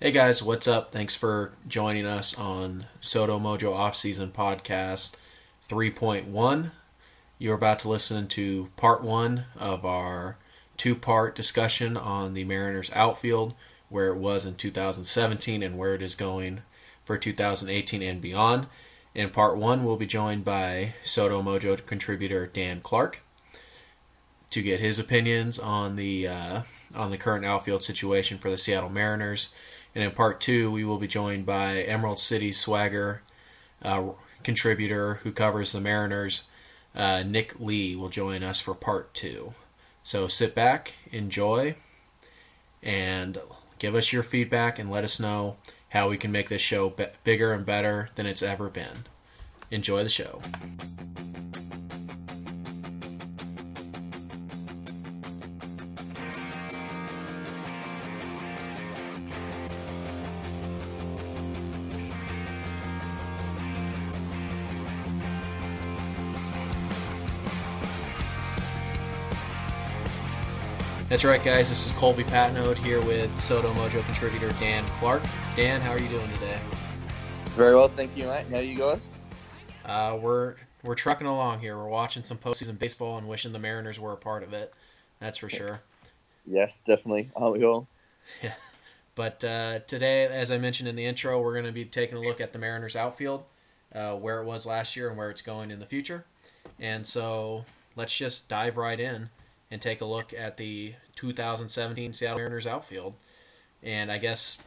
Hey guys, what's up? Thanks for joining us on Soto Mojo Offseason Podcast 3.1. You're about to listen to part one of our two-part discussion on the Mariners outfield, where it was in 2017 and where it is going for 2018 and beyond. In part one, we'll be joined by Soto Mojo contributor Dan Clark to get his opinions on the current outfield situation for the Seattle Mariners. And in part two, we will be joined by Emerald City Swagger contributor who covers the Mariners, Nick Lee, will join us for part two. So sit back, enjoy, and give us your feedback and let us know how we can make this show bigger and better than it's ever been. Enjoy the show. That's right, guys. This is Colby Patnode here with Soto Mojo contributor Dan Clark. Dan, how are you doing today? Very well, thank you, mate. How are you guys? We're trucking along here. We're watching some postseason baseball and wishing the Mariners were a part of it. That's for sure. Yes, definitely. Aren't we all? Yeah. But today, as I mentioned in the intro, we're going to be taking a look at the Mariners outfield, where it was last year and where it's going in the future. And so let's just dive right in and take a look at the 2017 Seattle Mariners outfield. And I guess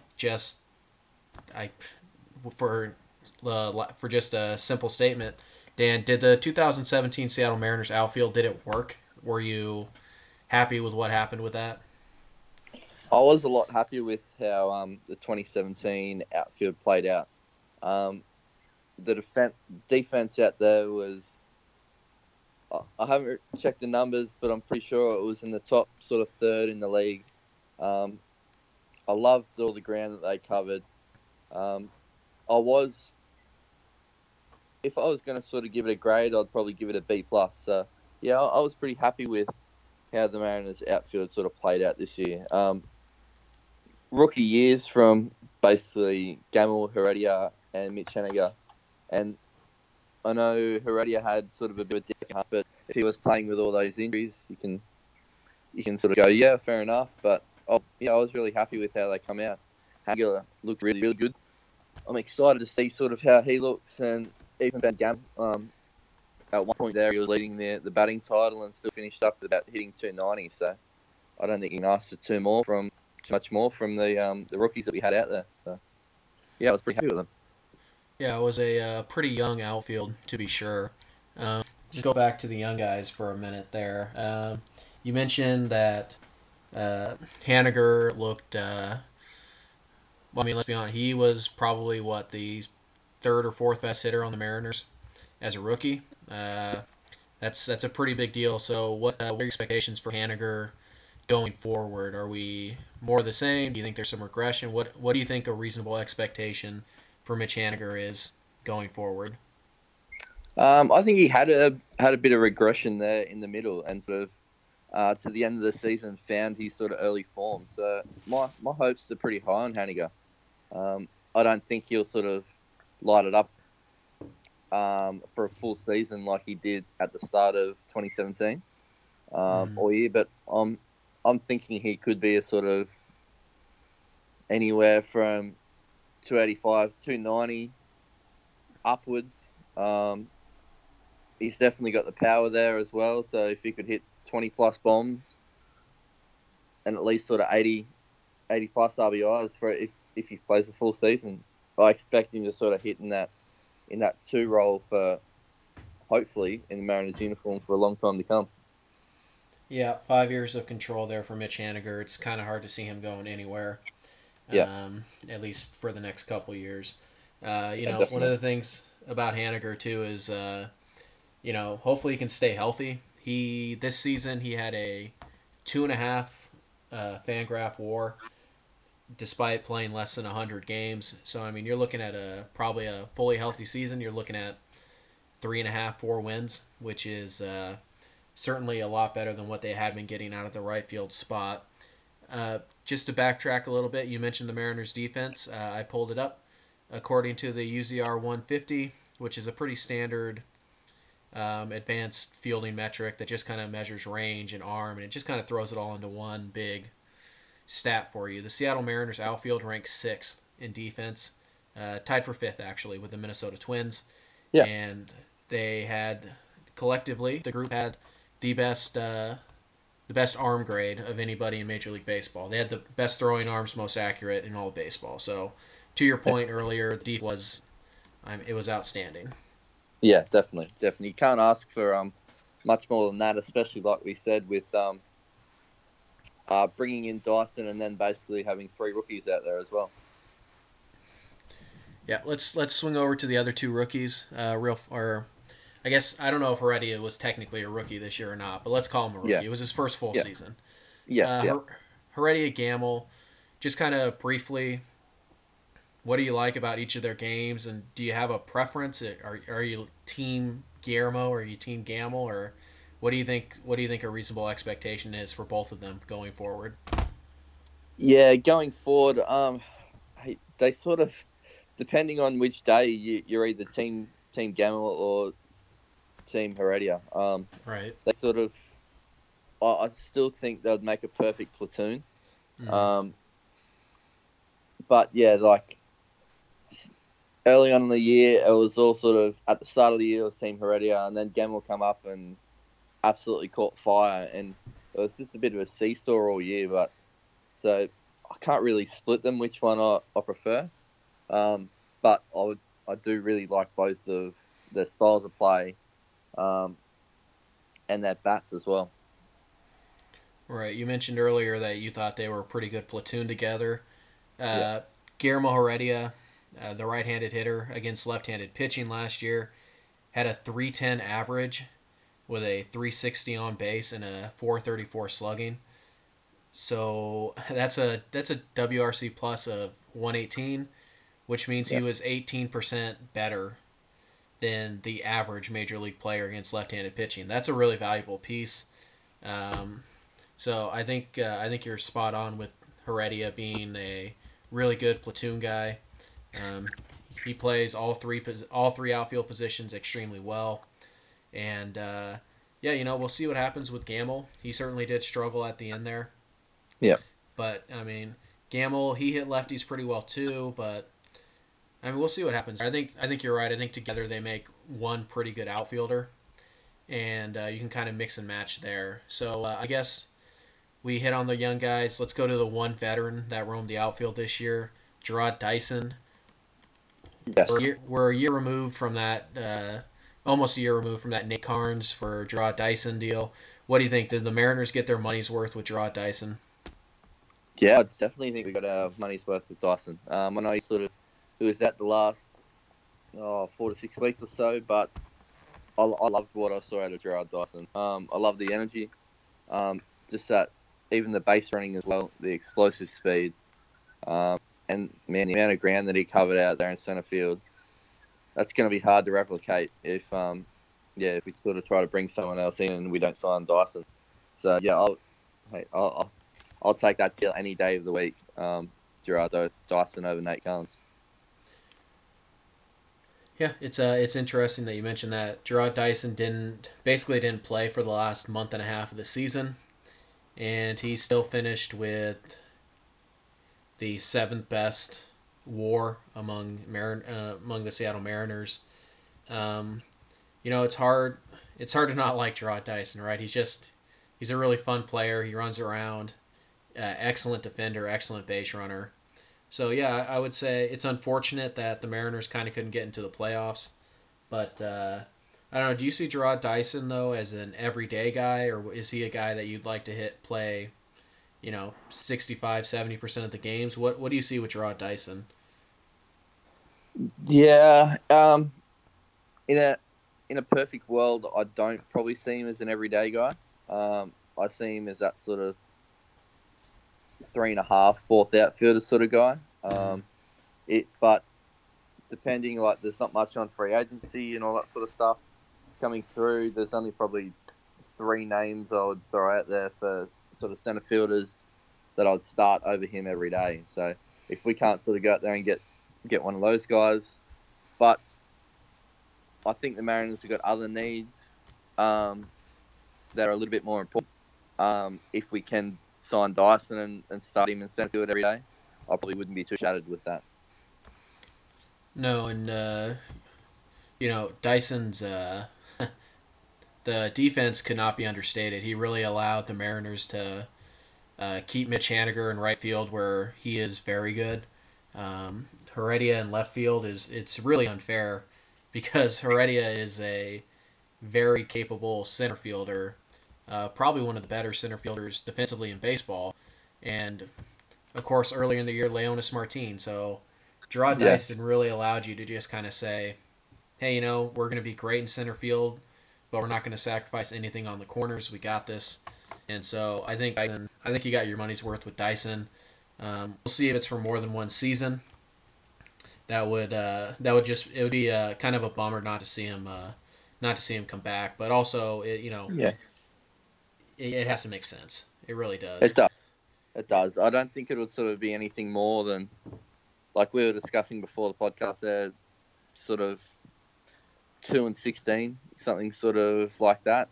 for just a simple statement, Dan, did the 2017 Seattle Mariners outfield, did it work? Were you happy with what happened with that? I was a lot happier with how the 2017 outfield played out. The defense out there was, I haven't checked the numbers, but I'm pretty sure it was in the top sort of third in the league. I loved all the ground that they covered. If I was going to sort of give it a grade, I'd probably give it a B+. So, yeah, I was pretty happy with how the Mariners outfield sort of played out this year. Rookie years from basically Gamel, Heredia, and Mitch Haniger. And I know Heredia had sort of a bit of a discount, but if he was playing with all those injuries, you can sort of go, yeah, fair enough. But I was really happy with how they come out. Haniger looked really, really good. I'm excited to see sort of how he looks, and even Ben Gamel. At one point there, he was leading the batting title and still finished up at about hitting 290. So I don't think he can ask for too much more from the rookies that we had out there. So yeah, I was pretty happy with them. Yeah, it was a pretty young outfield, to be sure. Just go back to the young guys for a minute there. You mentioned that Haniger looked, let's be honest, he was probably, the third or fourth best hitter on the Mariners as a rookie. That's a pretty big deal. So what are your expectations for Haniger going forward? Are we more the same? Do you think there's some regression? What do you think a reasonable expectation for Mitch Haniger is going forward? I think he had a bit of regression there in the middle, and sort of to the end of the season found his sort of early form. So my hopes are pretty high on Haniger. I don't think he'll sort of light it up for a full season like he did at the start of 2017 all year, but I'm thinking he could be a sort of anywhere from 285, 290 upwards. He's definitely got the power there as well. So if he could hit 20 plus bombs and at least sort of 80 plus RBIs for if he plays a full season, I expect him to sort of hit in that 2 role for hopefully in the Mariners uniform for a long time to come. Yeah, 5 years of control there for Mitch Haniger. It's kind of hard to see him going anywhere. Yeah. At least for the next couple years. One Definitely. of the things about Haniger too is, hopefully he can stay healthy. This season he had a 2.5 Fangraph WAR, despite playing less than 100 games. So I mean, you're looking at probably a fully healthy season. You're looking at 3.5, 4 wins, which is certainly a lot better than what they had been getting out of the right field spot. Just to backtrack a little bit, you mentioned the Mariners defense. I pulled it up. According to the UZR 150, which is a pretty standard advanced fielding metric that just kind of measures range and arm, and it just kind of throws it all into one big stat for you. The Seattle Mariners outfield ranks sixth in defense, tied for fifth actually with the Minnesota Twins. Yeah. And they had collectively, the group had the best arm grade of anybody in Major League Baseball. They had the best throwing arms, most accurate in all of baseball. So, to your point earlier, the it was outstanding. Yeah, definitely. You can't ask for much more than that, especially like we said with bringing in Dyson and then basically having 3 rookies out there as well. Yeah, let's swing over to the other 2 rookies. I guess I don't know if Heredia was technically a rookie this year or not, but let's call him a rookie. Yeah. It was his first full season. Yes. Heredia, Gamel, just kind of briefly, what do you like about each of their games, and do you have a preference? Are you team Guillermo or are you team Gamel, or what do you think a reasonable expectation is for both of them going forward? Yeah, going forward, they sort of, depending on which day, you're either team Gamel or team Heredia. Right. They sort of, I still think they'd make a perfect platoon. Mm-hmm. But yeah, like early on in the year, it was all sort of at the start of the year, it was Team Heredia, and then Gamel come up and absolutely caught fire, and it was just a bit of a seesaw all year. But so I can't really split them which one I prefer. But I do really like both of their styles of play, and their bats as well. Right. You mentioned earlier that you thought they were a pretty good platoon together. Yeah. Guillermo Heredia, the right-handed hitter against left-handed pitching last year, had a 310 average with a 360 on base and a 434 slugging. So that's a WRC plus of 118, which means he was 18% better than the average major league player against left-handed pitching. That's a really valuable piece. So I think you're spot on with Heredia being a really good platoon guy. He plays all three outfield positions extremely well, and we'll see what happens with Gamel. He certainly did struggle at the end there. Yeah. But I mean, Gamel, he hit lefties pretty well too. But I mean, we'll see what happens. I think you're right. I think together they make one pretty good outfielder, and you can kind of mix and match there. So I guess we hit on the young guys. Let's go to the one veteran that roamed the outfield this year, Jarrod Dyson. Yes. We're a year removed from that, almost a year removed from that Nate Carnes for Jarrod Dyson deal. What do you think? Did the Mariners get their money's worth with Jarrod Dyson? Yeah, I definitely think we got our money's worth with Dyson. I know he was at the last 4 to 6 weeks or so, but I loved what I saw out of Jarrod Dyson. I love the energy, just that even the base running as well, the explosive speed, and man, the amount of ground that he covered out there in center field, that's going to be hard to replicate if we sort of try to bring someone else in and we don't sign Dyson. So yeah, I'll take that deal any day of the week. Jarrod Dyson over Nate Carnes. Yeah, it's interesting that you mentioned that Jarrod Dyson didn't play for the last month and a half of the season, and he still finished with the 7th best WAR among the Seattle Mariners. It's hard to not like Jarrod Dyson, right? He's a really fun player. He runs around, excellent defender, excellent base runner. So, yeah, I would say it's unfortunate that the Mariners kind of couldn't get into the playoffs. But, I don't know, do you see Jarrod Dyson, though, as an everyday guy, or is he a guy that you'd like to play 65, 70% of the games? What do you see with Jarrod Dyson? Yeah, in a perfect world, I don't probably see him as an everyday guy. I see him as that sort of 3.5, fourth outfielder sort of guy. But depending, like, there's not much on free agency and all that sort of stuff coming through. There's only probably 3 names I would throw out there for sort of center fielders that I'd start over him every day. So if we can't sort of go out there and get one of those guys, but I think the Mariners have got other needs that are a little bit more important. If we can sign Dyson and start him in centre field every day, I probably wouldn't be too shattered with that. No, and Dyson's the defense could not be understated. He really allowed the Mariners to keep Mitch Haniger in right field, where he is very good. Heredia in left field it's really unfair because Heredia is a very capable center fielder, probably one of the better center fielders defensively in baseball. And of course, earlier in the year, Leonis Martin. So Jarrod Dyson really allowed you to just kind of say, hey, we're going to be great in center field, but we're not going to sacrifice anything on the corners. We got this. And so I think you got your money's worth with Dyson. We'll see if it's for more than one season. That would be kind of a bummer not to see him come back. But also, it has to make sense. It really does. It does. It does. I don't think it would sort of be anything more than, like we were discussing before the podcast, there, sort of 2-16, something sort of like that.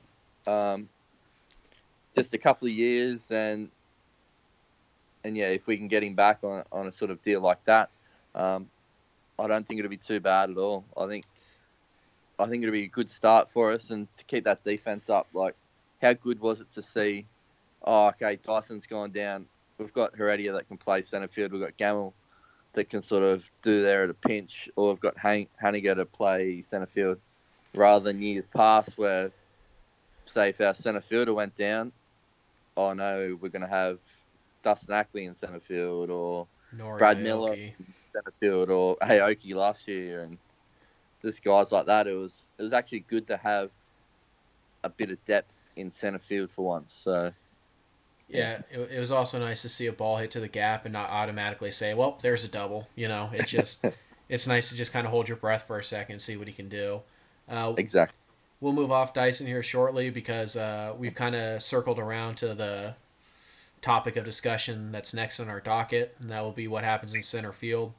Just a couple of years, and yeah, if we can get him back on a sort of deal like that, I don't think it'll be too bad at all. I think it'll be a good start for us, and to keep that defense up. Like, how good was it to see? Oh, okay, Dyson's gone down. We've got Heredia that can play centre field. We've got Gamel that can sort of do there at a pinch, or we've got Haniger to play centre field, rather than years past where, say, if our centre fielder went down, oh no, we're going to have Dustin Ackley in centre field, or Nori Brad Aoki. Miller in centre field, or Aoki last year, and just guys like that. It was actually good to have a bit of depth in centre field for once. So yeah, it was also nice to see a ball hit to the gap and not automatically say, well, there's a double. It just it's nice to just kind of hold your breath for a second and see what he can do. Exactly. We'll move off Dyson here shortly because we've kind of circled around to the topic of discussion that's next on our docket, and that will be what happens in center field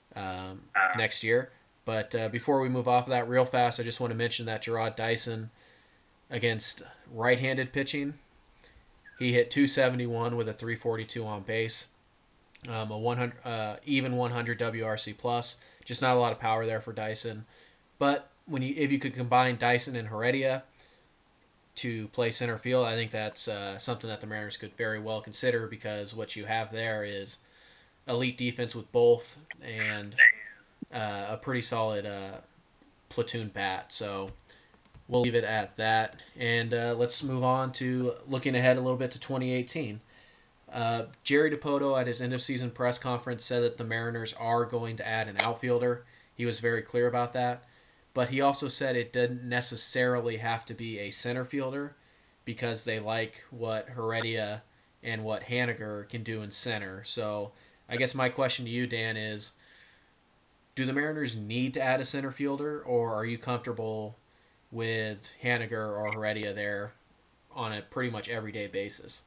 next year. But before we move off of that real fast, I just want to mention that Jarrod Dyson, against right-handed pitching, he hit 271 with a 342 on base, a 100 even 100 WRC plus. Just not a lot of power there for Dyson. But if you could combine Dyson and Heredia to play center field, I think that's something that the Mariners could very well consider, because what you have there is elite defense with both and a pretty solid platoon bat. So we'll leave it at that. And let's move on to looking ahead a little bit to 2018. Jerry Dipoto at his end-of-season press conference said that the Mariners are going to add an outfielder. He was very clear about that. But he also said it didn't necessarily have to be a center fielder, because they like what Heredia and what Haniger can do in center. So I guess my question to you, Dan, is, do the Mariners need to add a center fielder, or are you comfortable with Haniger or Heredia there on a pretty much everyday basis?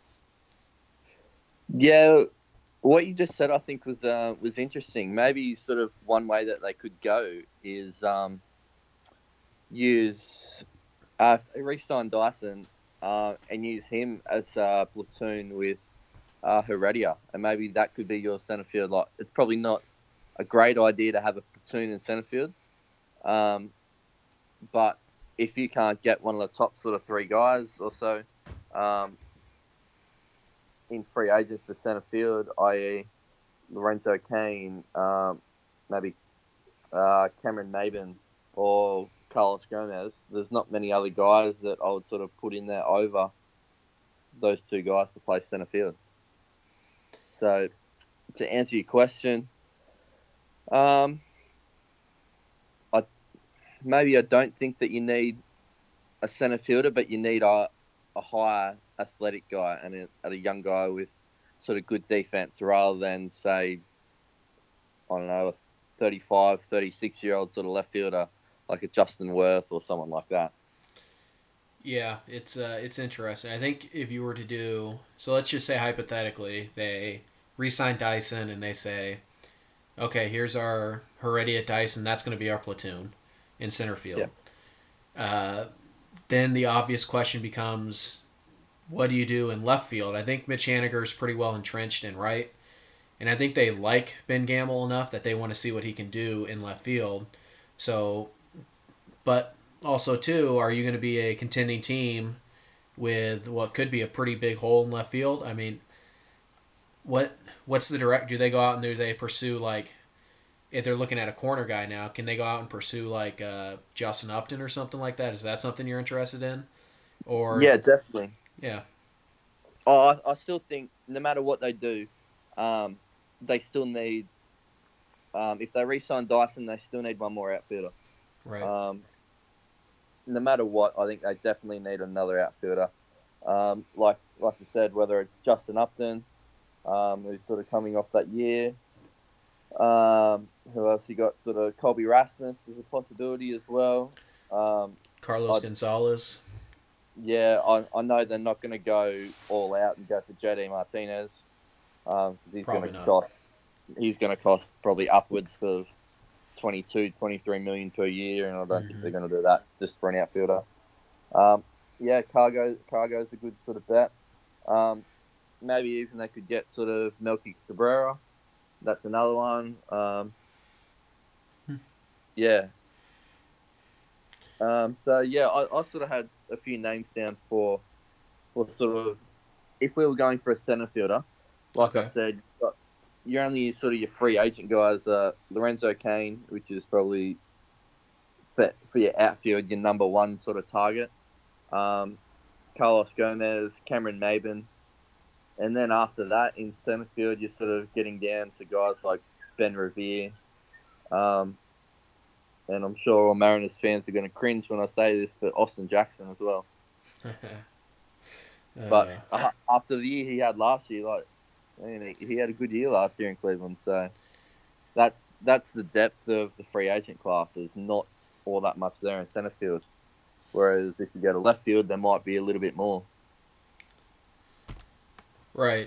Yeah, what you just said, I think, was interesting. Maybe sort of one way that they could go is use re-sign Dyson and use him as a platoon with Heredia, and maybe that could be your centre field. Like, it's probably not a great idea to have a platoon in centre field, but if you can't get one of the top sort of three guys or so in free agents for centre field, i.e. Lorenzo Cain, maybe Cameron Maben or Carlos Gomez, there's not many other guys that I would sort of put in there over those two guys to play centre field. So, to answer your question, I don't think that you need a centre fielder, but you need a higher athletic guy and a young guy with sort of good defense, rather than, say, I don't know, a 35, 36-year-old sort of left fielder like a Justin Worth or someone like that. Yeah, it's interesting. I think if you were to do so, let's just say hypothetically they re-sign Dyson and they say, okay, here's our Heredia at Dyson. That's going to be our platoon in center Yeah. field. Uh, then the obvious question becomes, what do you do in left field? I think Mitch Haniger is pretty well entrenched in right, and I think they like Ben Gamble enough that they want to see what he can do in left field. So, but also too, are you going to be a contending team with what could be a pretty big hole in left field? I mean, what what's the direct? Do they go out and do they pursue like if they're looking at a corner guy now? Can they go out and pursue like Justin Upton or something like that? Is that something you're interested in? Or Yeah, definitely. yeah, I still think no matter what they do, they still need. If they re-sign Dyson, they still need one more outfielder. right. Um, no matter what, I think they definitely need another outfielder. Like you said, whether it's Justin Upton, who's sort of coming off that year. Who else you got? Sort of Colby Rasmus is a possibility as well. Um, Carlos I, Gonzalez. yeah, I know they're not going to go all out and go for JD Martinez. He's going Probably to not. cost. He's going to cost probably upwards of 22, 23 million per year, and I don't think they're going to do that just for an outfielder. Yeah, Cargo's a good sort of bet. Maybe even they could get sort of Melky Cabrera. That's another one. Yeah. So yeah, I sort of had a few names down for sort of if we were going for a centre fielder. Like I Okay. said, you're only sort of your free agent guys. Lorenzo Kane, which is probably for your outfield, your number one sort of target. Carlos Gomez, Cameron Maben, and then after that in centre field, you're sort of getting down to guys like Ben Revere. Um, and I'm sure all Mariners fans are going to cringe when I say this, but Austin Jackson as well. But uh, after the year he had last year, like he had a good year last year in Cleveland, so that's the depth of the free agent class. There's not all that much there in centre field. Whereas if you go to left field, there might be a little bit more. right.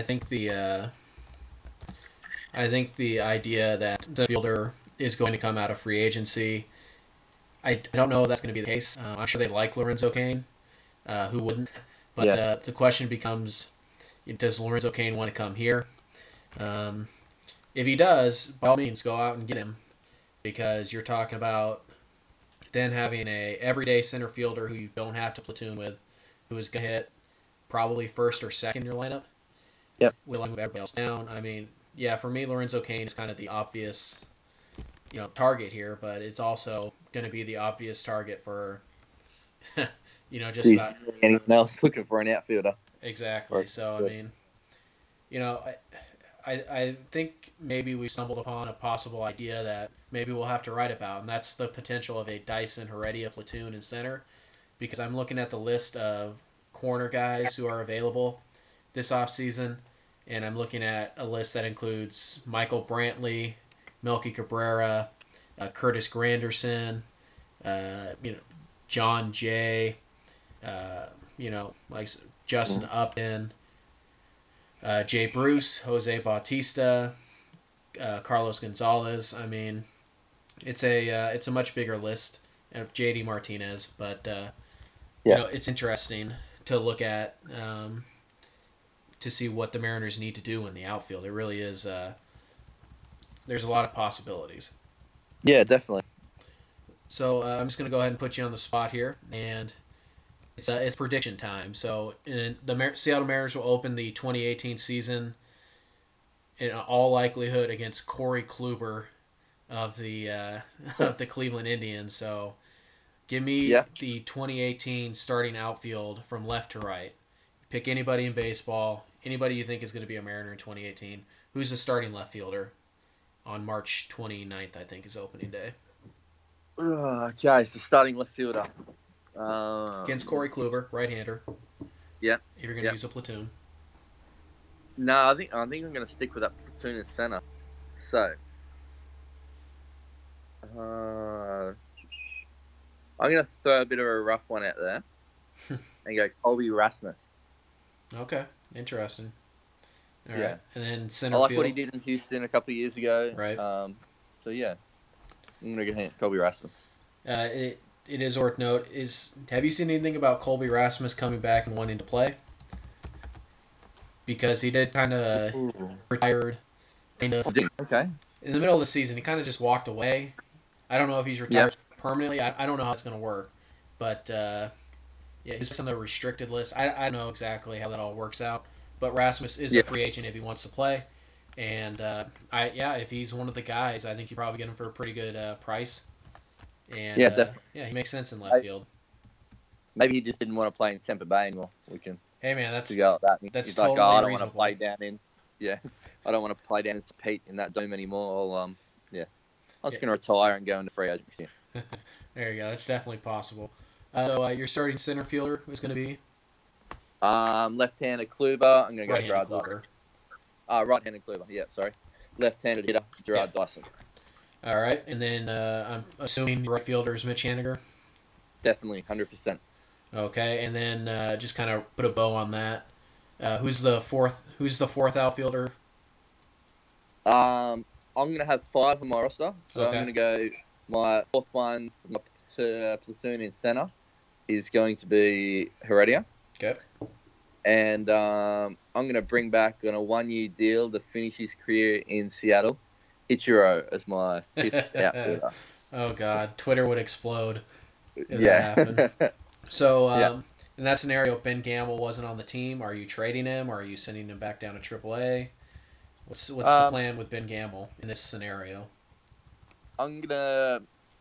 I think the idea that center fielder is going to come out of free agency. I don't know if that's going to be the case. I'm sure they like Lorenzo Kane. Who wouldn't? But Yeah, the question becomes, does Lorenzo Kane want to come here? Um, if he does, by all means, go out and get him because you're talking about then having a everyday center fielder who you don't have to platoon with, who is going to hit probably first or second in your lineup. yep, Will I move everybody else down? I mean, yeah, for me, Lorenzo Kane is kind of the obvious, target here, but it's also going to be the obvious target for, just geez, about anyone else looking for an outfielder? exactly. Or, So I mean, you know, I think maybe we stumbled upon a possible idea that maybe we'll have to write about, and that's the potential of a Dyson Heredia platoon in center. Because I'm looking at the list of corner guys who are available this offseason, and I'm looking at a list that includes Michael Brantley, Melky Cabrera, Curtis Granderson, uh, you know, John Jay, like Justin Upton, Jay Bruce, Jose Bautista, Carlos Gonzalez. I mean, it's a much bigger list of JD Martinez, but yeah, it's interesting to look at to see what the Mariners need to do in the outfield. It really is. There's a lot of possibilities. yeah, definitely. So I'm just going to go ahead and put you on the spot here, and it's prediction time. So the Seattle Mariners will open the 2018 season in all likelihood against Corey Kluber of the of the Cleveland Indians. So give me Yeah. the 2018 starting outfield from left to right. Pick anybody in baseball, anybody you think is going to be a Mariner in 2018. Who's the starting left fielder on March 29th, I think, is opening day. Okay, so starting left fielder. Against Corey Kluber, right-hander, Yeah, if you're going to yeah. use a platoon. No, I think I'm going to stick with that platoon in center. So, I'm going to throw a bit of a rough one out there. and go Colby Rasmus. Okay, interesting. All Yeah. right, and then I center like field. what he did in Houston a couple of years ago. Right. So yeah, I'm gonna go Colby Rasmus. It is worth note. Have you seen anything about Colby Rasmus coming back and wanting to play? Because he did kind of retired, kind of Okay. in the middle of the season. He kind of just walked away. I don't know if he's Yeah. retired permanently. I don't know how it's going to work, but yeah, he's on the restricted list. I don't know exactly how that all works out, but Rasmus is a free agent if he wants to play, and if he's one of the guys, I think you probably get him for a pretty good price. And Yeah, definitely. he makes sense in left field. Maybe he just didn't want to play in Tampa Bay anymore. We can. Hey man, that's go at that. That's He's totally like, I don't reasonable. want to play down in. Yeah, I don't want to play down in St. Pete in that dome anymore. I'm just going to retire and go into free agency. There you go. That's definitely possible. So your starting center fielder is going to be? Left-handed Kluber. I'm going to go Gerard Kluber. Dyson. Right-handed Kluber. Yeah, sorry. Left-handed hitter Gerard Dyson. All right, and then I'm assuming right fielder is Mitch Haniger. Definitely, 100%. Okay, and then just kind of put a bow on that. Who's the fourth outfielder? I'm going to have 5 on my roster, so Okay. I'm going to go. My fourth one for my platoon in center is going to be Heredia. Okay. And I'm going to bring back on a 1-year deal to finish his career in Seattle, Ichiro as my 5th outfielder. Oh God, Twitter would explode if that Yeah. happened. So in that scenario, if Ben Gamble wasn't on the team, are you trading him? Or are you sending him back down to AAA? What's the plan with Ben Gamble in this scenario? I'm gonna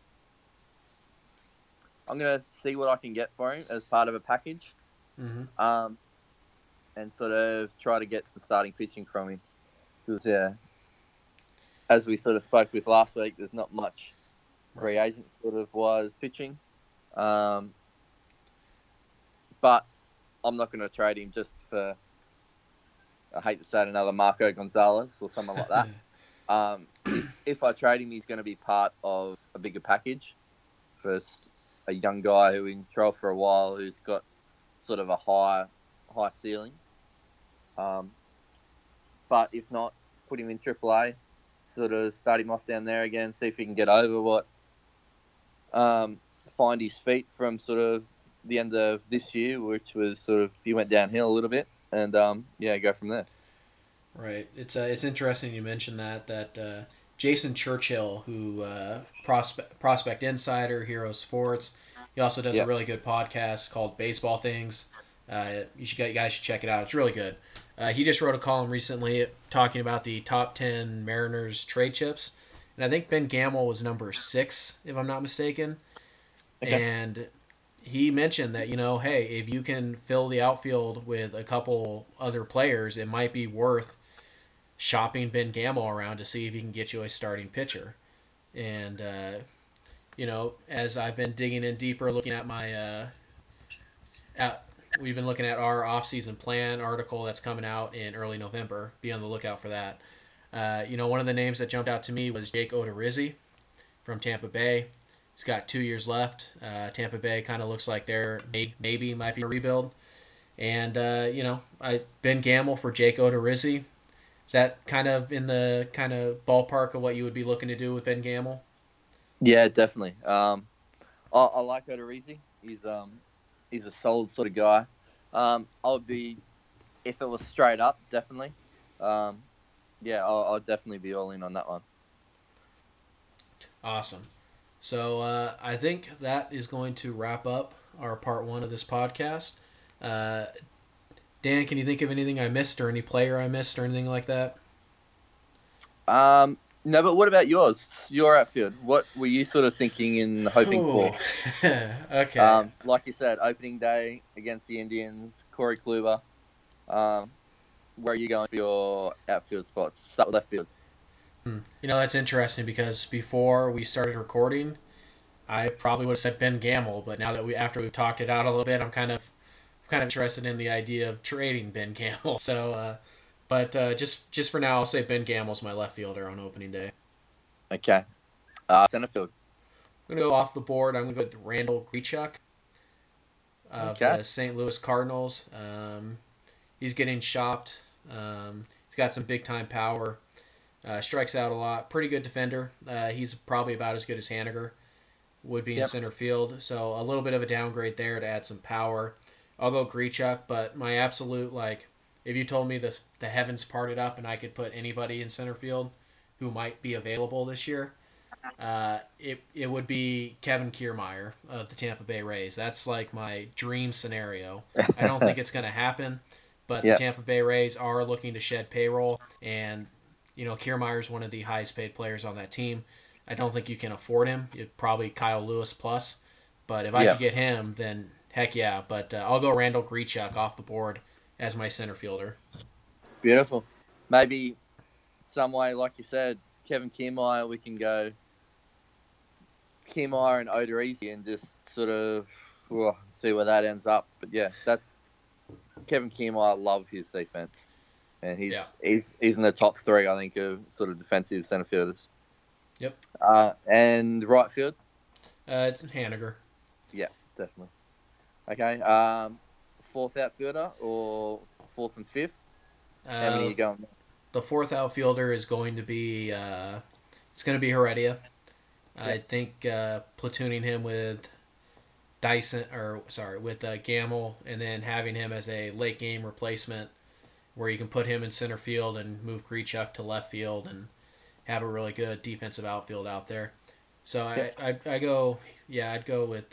see what I can get for him as part of a package, Mm-hmm. and sort of try to get some starting pitching from him. Because as we sort of spoke with last week, there's not much free agent sort of wise pitching, but I'm not going to trade him just for. I hate to say it, another Marco Gonzalez or someone like that. If I trade him, he's going to be part of a bigger package for a young guy who in control for a while, who's got sort of a high ceiling. But if not, put him in AAA, sort of start him off down there again, see if he can get over find his feet from sort of the end of this year, which was sort of he went downhill a little bit, and go from there. Right. It's interesting you mentioned that Jason Churchill, who Prospect Insider, Hero Sports, he also does a really good podcast called Baseball Things. You guys should check it out. It's really good. He just wrote a column recently talking about the top 10 Mariners trade chips, and I think Ben Gamble was number 6, if I'm not mistaken. Okay. And he mentioned that, hey, if you can fill the outfield with a couple other players, it might be worth shopping Ben Gamble around to see if he can get you a starting pitcher. And, as I've been digging in deeper, looking at we've been looking at our off-season plan article that's coming out in early November. Be on the lookout for that. One of the names that jumped out to me was Jake Odorizzi from Tampa Bay. He's got 2 years left. Tampa Bay kind of looks like they're maybe might be a rebuild. And, Ben Gamble for Jake Odorizzi. Is that kind of in the kind of ballpark of what you would be looking to do with Ben Gamble? Yeah, definitely. I like Odorizzi. He's a solid sort of guy. I would be, if it was straight up, definitely. I'll definitely be all in on that one. Awesome. So I think that is going to wrap up our part 1 of this podcast. Dan, can you think of anything I missed or any player I missed or anything like that? No, but what about yours? Your outfield. What were you sort of thinking and hoping for? Okay. Like you said, opening day against the Indians, Corey Kluber. Where are you going for your outfield spots? Start with left field. That's interesting because before we started recording, I probably would have said Ben Gamble, but now that after we've talked it out a little bit, I'm kind of interested in the idea of trading Ben Gamble. So, just for now, I'll say Ben Gamble's my left fielder on opening day. Okay. Center field. I'm going to go off the board. I'm going to go with Randall Grichuk. of Okay. the St. Louis Cardinals. He's getting shopped. He's got some big time power. Strikes out a lot. Pretty good defender. He's probably about as good as Haniger would be in Yep. center field. So a little bit of a downgrade there to add some power. I'll go Grichuk, but my absolute if you told me the heavens parted up and I could put anybody in center field who might be available this year, it would be Kevin Kiermaier of the Tampa Bay Rays. That's like my dream scenario. I don't think it's going to happen, but the Yep. Tampa Bay Rays are looking to shed payroll, and Kiermaier is one of the highest paid players on that team. I don't think you can afford him. You'd probably Kyle Lewis plus, but if I could Yep. get him, then heck yeah. But I'll go Randall Grichuk off the board as my center fielder. Beautiful. Maybe some way, like you said, Kevin Kiermaier, we can go Kiermaier and Odorizzi and just sort of see where that ends up. But yeah, that's Kevin Kiermaier. Love his defense, and he's in the top three, I think, of sort of defensive center fielders. Yep. And right field. It's Haniger. Yeah, definitely. Okay. Fourth outfielder or fourth and fifth? How many are you going there? The fourth outfielder is going to be it's going to be Heredia. I think platooning him with Gamble, and then having him as a late game replacement, where you can put him in center field and move Grichuk to left field and have a really good defensive outfield out there. So I'd go with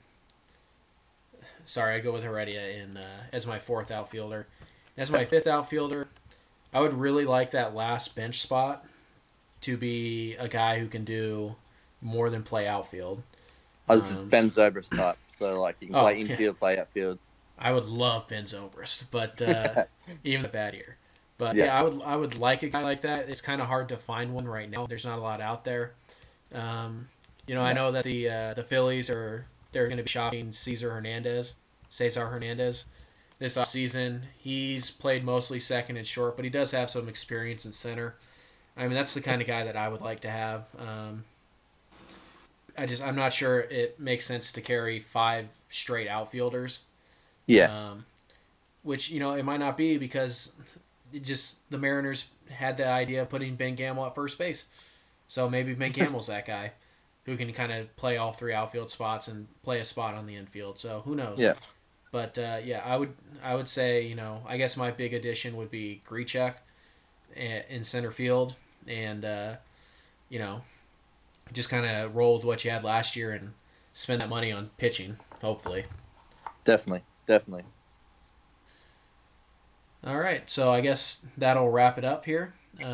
Heredia as my fourth outfielder. As my fifth outfielder, I would really like that last bench spot to be a guy who can do more than play outfield. I was Ben Zobrist type, so like you can play infield, play outfield. I would love Ben Zobrist, but even a bad year. But yeah, I would like a guy like that. It's kind of hard to find one right now. There's not a lot out there. I know that the Phillies they're going to be shopping Cesar Hernandez this offseason. He's played mostly second and short, but he does have some experience in center. I mean, that's the kind of guy that I would like to have. I'm not sure it makes sense to carry 5 straight outfielders. Yeah. Which, it might not be because the Mariners had the idea of putting Ben Gamble at first base. So maybe Ben Gamble's that guy who can kind of play all 3 outfield spots and play a spot on the infield. So who knows? Yeah. But I would say, I guess my big addition would be Grichuk in center field, and just kind of roll with what you had last year and spend that money on pitching, hopefully. Definitely. All right, so I guess that'll wrap it up here.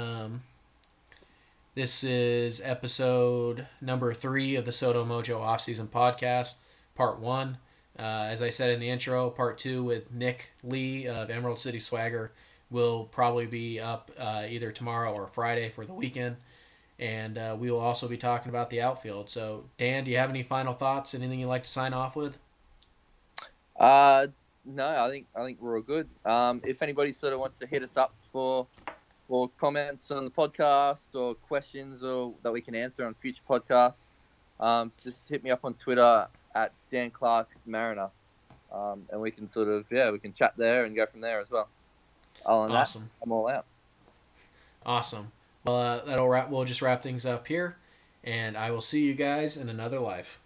This is episode number 3 of the Soto Mojo Offseason Podcast, Part 1. As I said in the intro, Part 2 with Nick Lee of Emerald City Swagger will probably be up either tomorrow or Friday for the weekend. And we will also be talking about the outfield. So, Dan, do you have any final thoughts? Anything you'd like to sign off with? No, I think we're all good. If anybody sort of wants to hit us up for comments on the podcast or questions or that we can answer on future podcasts, just hit me up on Twitter at Dan Clark Mariner, and we can we can chat there and go from there as well. Awesome. I'm all out. Awesome. Well, we'll just wrap things up here, and I will see you guys in another life.